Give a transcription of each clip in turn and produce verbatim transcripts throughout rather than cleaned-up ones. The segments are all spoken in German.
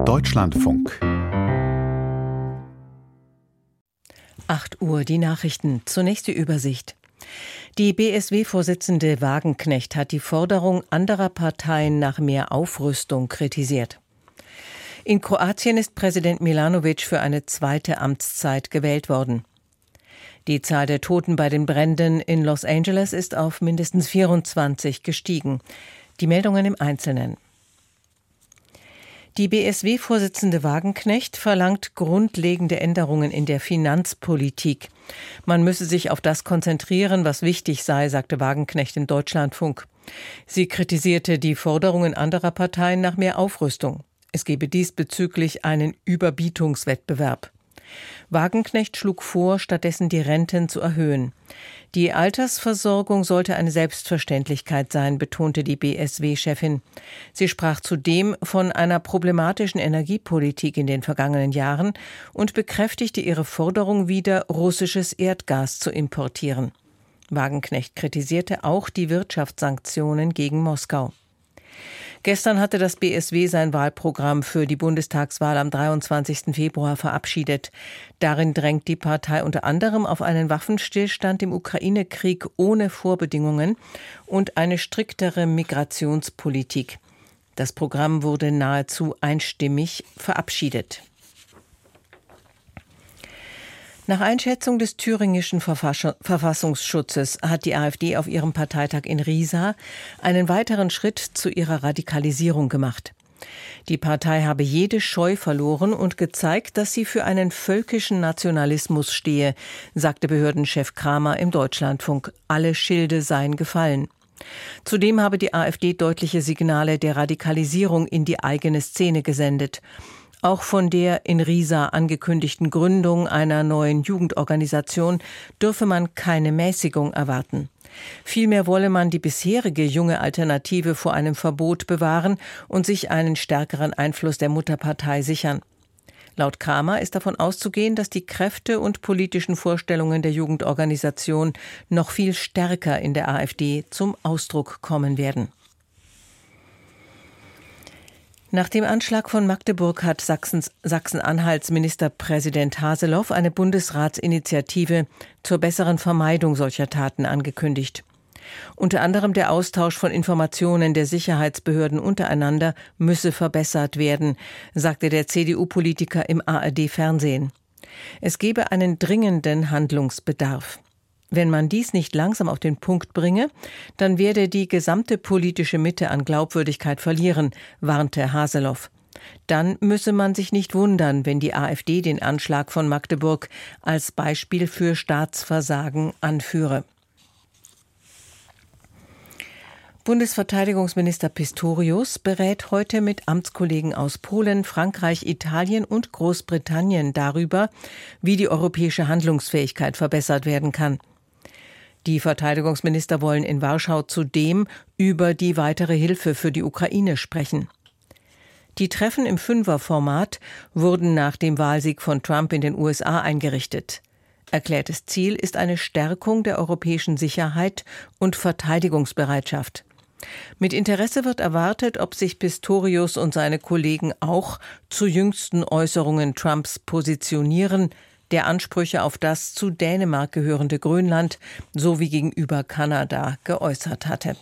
Deutschlandfunk. acht Uhr, die Nachrichten. Zunächst die Übersicht. Die B S W-Vorsitzende Wagenknecht hat die Forderung anderer Parteien nach mehr Aufrüstung kritisiert. In Kroatien ist Präsident Milanovic für eine zweite Amtszeit gewählt worden. Die Zahl der Toten bei den Bränden in Los Angeles ist auf mindestens vierundzwanzig gestiegen. Die Meldungen im Einzelnen. Die B S W-Vorsitzende Wagenknecht verlangt grundlegende Änderungen in der Finanzpolitik. Man müsse sich auf das konzentrieren, was wichtig sei, sagte Wagenknecht im Deutschlandfunk. Sie kritisierte die Forderungen anderer Parteien nach mehr Aufrüstung. Es gebe diesbezüglich einen Überbietungswettbewerb. Wagenknecht schlug vor, stattdessen die Renten zu erhöhen. Die Altersversorgung sollte eine Selbstverständlichkeit sein, betonte die B S W-Chefin. Sie sprach zudem von einer problematischen Energiepolitik in den vergangenen Jahren und bekräftigte ihre Forderung, wieder russisches Erdgas zu importieren. Wagenknecht kritisierte auch die Wirtschaftssanktionen gegen Moskau. Gestern hatte das B S W sein Wahlprogramm für die Bundestagswahl am dreiundzwanzigsten Februar verabschiedet. Darin drängt die Partei unter anderem auf einen Waffenstillstand im Ukraine-Krieg ohne Vorbedingungen und eine striktere Migrationspolitik. Das Programm wurde nahezu einstimmig verabschiedet. Nach Einschätzung des thüringischen Verfassungsschutzes hat die AfD auf ihrem Parteitag in Riesa einen weiteren Schritt zu ihrer Radikalisierung gemacht. Die Partei habe jede Scheu verloren und gezeigt, dass sie für einen völkischen Nationalismus stehe, sagte Behördenchef Kramer im Deutschlandfunk. Alle Schilde seien gefallen. Zudem habe die AfD deutliche Signale der Radikalisierung in die eigene Szene gesendet. Auch von der in Riesa angekündigten Gründung einer neuen Jugendorganisation dürfe man keine Mäßigung erwarten. Vielmehr wolle man die bisherige junge Alternative vor einem Verbot bewahren und sich einen stärkeren Einfluss der Mutterpartei sichern. Laut Kramer ist davon auszugehen, dass die Kräfte und politischen Vorstellungen der Jugendorganisation noch viel stärker in der AfD zum Ausdruck kommen werden. Nach dem Anschlag von Magdeburg hat Sachsens, Sachsen-Anhalts Ministerpräsident Haseloff eine Bundesratsinitiative zur besseren Vermeidung solcher Taten angekündigt. Unter anderem der Austausch von Informationen der Sicherheitsbehörden untereinander müsse verbessert werden, sagte der C D U-Politiker im A R D-Fernsehen. Es gebe einen dringenden Handlungsbedarf. Wenn man dies nicht langsam auf den Punkt bringe, dann werde die gesamte politische Mitte an Glaubwürdigkeit verlieren, warnte Haseloff. Dann müsse man sich nicht wundern, wenn die AfD den Anschlag von Magdeburg als Beispiel für Staatsversagen anführe. Bundesverteidigungsminister Pistorius berät heute mit Amtskollegen aus Polen, Frankreich, Italien und Großbritannien darüber, wie die europäische Handlungsfähigkeit verbessert werden kann. Die Verteidigungsminister wollen in Warschau zudem über die weitere Hilfe für die Ukraine sprechen. Die Treffen im Fünferformat wurden nach dem Wahlsieg von Trump in den U S A eingerichtet. Erklärtes Ziel ist eine Stärkung der europäischen Sicherheit und Verteidigungsbereitschaft. Mit Interesse wird erwartet, ob sich Pistorius und seine Kollegen auch zu jüngsten Äußerungen Trumps positionieren, der Ansprüche auf das zu Dänemark gehörende Grönland sowie gegenüber Kanada geäußert hatte.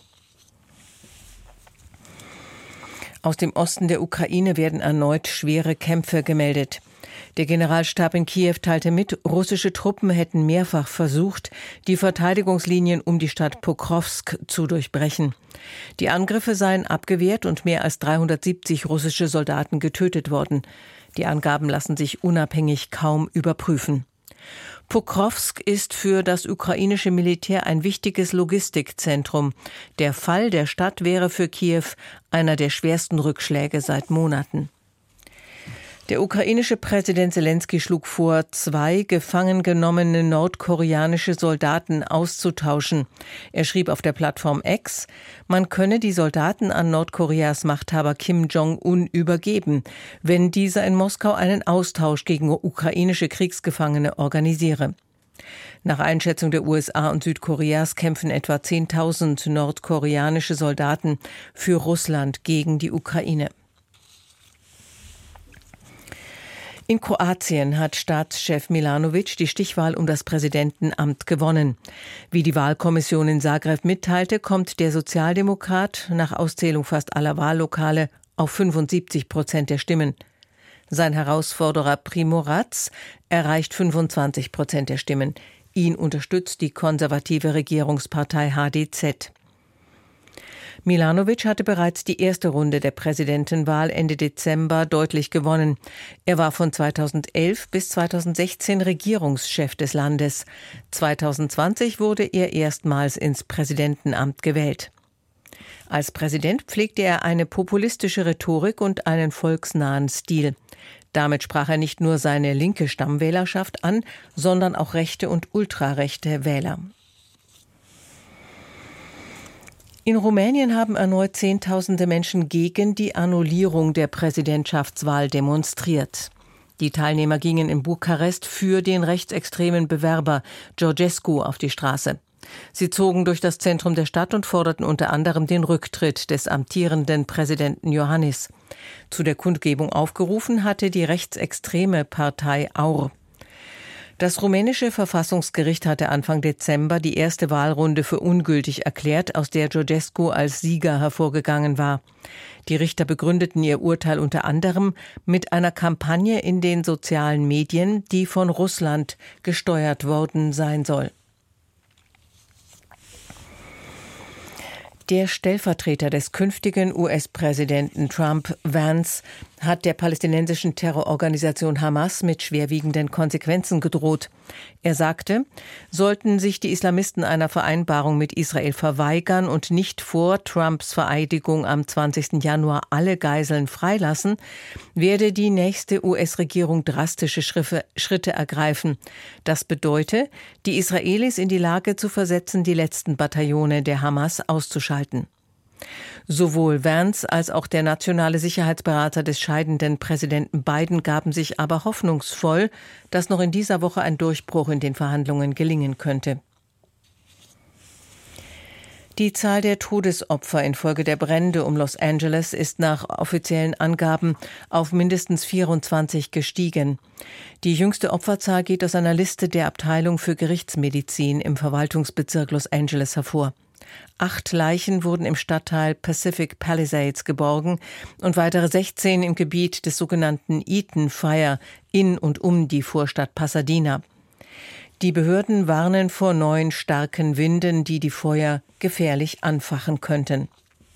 Aus dem Osten der Ukraine werden erneut schwere Kämpfe gemeldet. Der Generalstab in Kiew teilte mit, russische Truppen hätten mehrfach versucht, die Verteidigungslinien um die Stadt Pokrovsk zu durchbrechen. Die Angriffe seien abgewehrt und mehr als dreihundertsiebzig russische Soldaten getötet worden. Die Angaben lassen sich unabhängig kaum überprüfen. Pokrovsk ist für das ukrainische Militär ein wichtiges Logistikzentrum. Der Fall der Stadt wäre für Kiew einer der schwersten Rückschläge seit Monaten. Der ukrainische Präsident Selenskyj schlug vor, zwei gefangen genommene nordkoreanische Soldaten auszutauschen. Er schrieb auf der Plattform X, man könne die Soldaten an Nordkoreas Machthaber Kim Jong-un übergeben, wenn dieser in Moskau einen Austausch gegen ukrainische Kriegsgefangene organisiere. Nach Einschätzung der U S A und Südkoreas kämpfen etwa zehntausend nordkoreanische Soldaten für Russland gegen die Ukraine. In Kroatien hat Staatschef Milanović die Stichwahl um das Präsidentenamt gewonnen. Wie die Wahlkommission in Zagreb mitteilte, kommt der Sozialdemokrat nach Auszählung fast aller Wahllokale auf fünfundsiebzig Prozent der Stimmen. Sein Herausforderer Primorac erreicht fünfundzwanzig Prozent der Stimmen. Ihn unterstützt die konservative Regierungspartei H D Z. Milanović hatte bereits die erste Runde der Präsidentenwahl Ende Dezember deutlich gewonnen. Er war von zweitausendelf bis zweitausendsechzehn Regierungschef des Landes. zweitausendzwanzig wurde er erstmals ins Präsidentenamt gewählt. Als Präsident pflegte er eine populistische Rhetorik und einen volksnahen Stil. Damit sprach er nicht nur seine linke Stammwählerschaft an, sondern auch rechte und ultrarechte Wähler. In Rumänien haben erneut Zehntausende Menschen gegen die Annullierung der Präsidentschaftswahl demonstriert. Die Teilnehmer gingen in Bukarest für den rechtsextremen Bewerber Georgescu auf die Straße. Sie zogen durch das Zentrum der Stadt und forderten unter anderem den Rücktritt des amtierenden Präsidenten Iohannis. Zu der Kundgebung aufgerufen hatte die rechtsextreme Partei A U R. Das rumänische Verfassungsgericht hatte Anfang Dezember die erste Wahlrunde für ungültig erklärt, aus der Georgescu als Sieger hervorgegangen war. Die Richter begründeten ihr Urteil unter anderem mit einer Kampagne in den sozialen Medien, die von Russland gesteuert worden sein soll. Der Stellvertreter des künftigen U S-Präsidenten Trump, Vance, hat der palästinensischen Terrororganisation Hamas mit schwerwiegenden Konsequenzen gedroht. Er sagte, sollten sich die Islamisten einer Vereinbarung mit Israel verweigern und nicht vor Trumps Vereidigung am zwanzigsten Januar alle Geiseln freilassen, werde die nächste U S-Regierung drastische Schritte ergreifen. Das bedeute, die Israelis in die Lage zu versetzen, die letzten Bataillone der Hamas auszuschalten. Sowohl Vance als auch der nationale Sicherheitsberater des scheidenden Präsidenten Biden gaben sich aber hoffnungsvoll, dass noch in dieser Woche ein Durchbruch in den Verhandlungen gelingen könnte. Die Zahl der Todesopfer infolge der Brände um Los Angeles ist nach offiziellen Angaben auf mindestens vierundzwanzig gestiegen. Die jüngste Opferzahl geht aus einer Liste der Abteilung für Gerichtsmedizin im Verwaltungsbezirk Los Angeles hervor. Acht Leichen wurden im Stadtteil Pacific Palisades geborgen und weitere sechzehn im Gebiet des sogenannten Eaton Fire in und um die Vorstadt Pasadena. Die Behörden warnen vor neuen starken Winden, die die Feuer gefährlich anfachen könnten.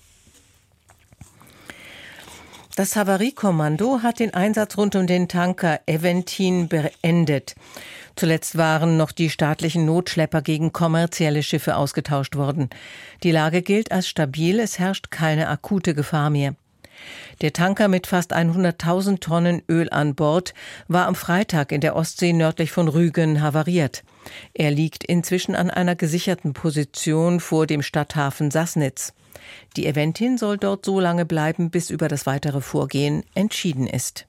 Das Havariekommando hat den Einsatz rund um den Tanker Aventin beendet. Zuletzt waren noch die staatlichen Notschlepper gegen kommerzielle Schiffe ausgetauscht worden. Die Lage gilt als stabil, es herrscht keine akute Gefahr mehr. Der Tanker mit fast hunderttausend Tonnen Öl an Bord war am Freitag in der Ostsee nördlich von Rügen havariert. Er liegt inzwischen an einer gesicherten Position vor dem Stadthafen Sassnitz. Die Aventin soll dort so lange bleiben, bis über das weitere Vorgehen entschieden ist.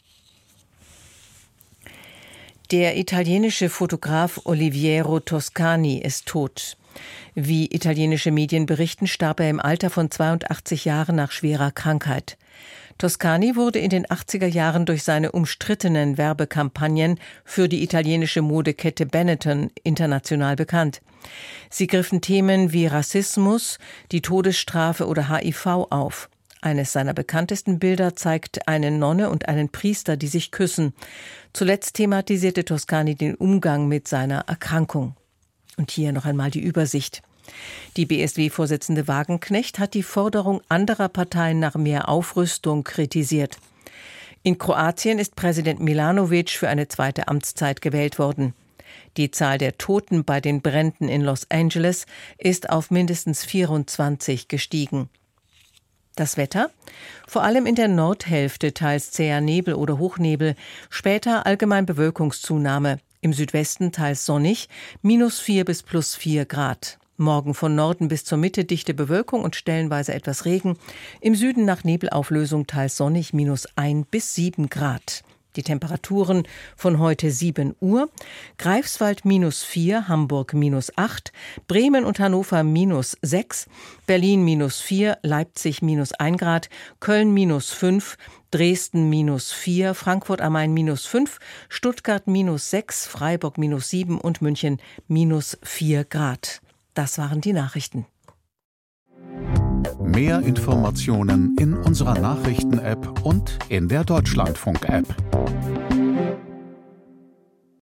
Der italienische Fotograf Oliviero Toscani ist tot. Wie italienische Medien berichten, starb er im Alter von zweiundachtzig Jahren nach schwerer Krankheit. Toscani wurde in den achtziger Jahren durch seine umstrittenen Werbekampagnen für die italienische Modekette Benetton international bekannt. Sie griffen Themen wie Rassismus, die Todesstrafe oder H I V auf. Eines seiner bekanntesten Bilder zeigt eine Nonne und einen Priester, die sich küssen. Zuletzt thematisierte Toscani den Umgang mit seiner Erkrankung. Und hier noch einmal die Übersicht. Die B S W-Vorsitzende Wagenknecht hat die Forderung anderer Parteien nach mehr Aufrüstung kritisiert. In Kroatien ist Präsident Milanović für eine zweite Amtszeit gewählt worden. Die Zahl der Toten bei den Bränden in Los Angeles ist auf mindestens vierundzwanzig gestiegen. Das Wetter? Vor allem in der Nordhälfte teils zäher Nebel oder Hochnebel, später allgemein Bewölkungszunahme. Im Südwesten teils sonnig, minus vier bis plus vier Grad. Morgen von Norden bis zur Mitte dichte Bewölkung und stellenweise etwas Regen. Im Süden nach Nebelauflösung teils sonnig, minus ein bis sieben Grad. Die Temperaturen von heute sieben Uhr. Greifswald minus vier, Hamburg minus acht, Bremen und Hannover minus sechs, Berlin minus vier, Leipzig minus ein Grad, Köln minus fünf, Dresden minus vier, Frankfurt am Main minus fünf, Stuttgart minus sechs, Freiburg minus sieben und München minus vier Grad. Das waren die Nachrichten. Mehr Informationen in unserer Nachrichten-App und in der Deutschlandfunk-App.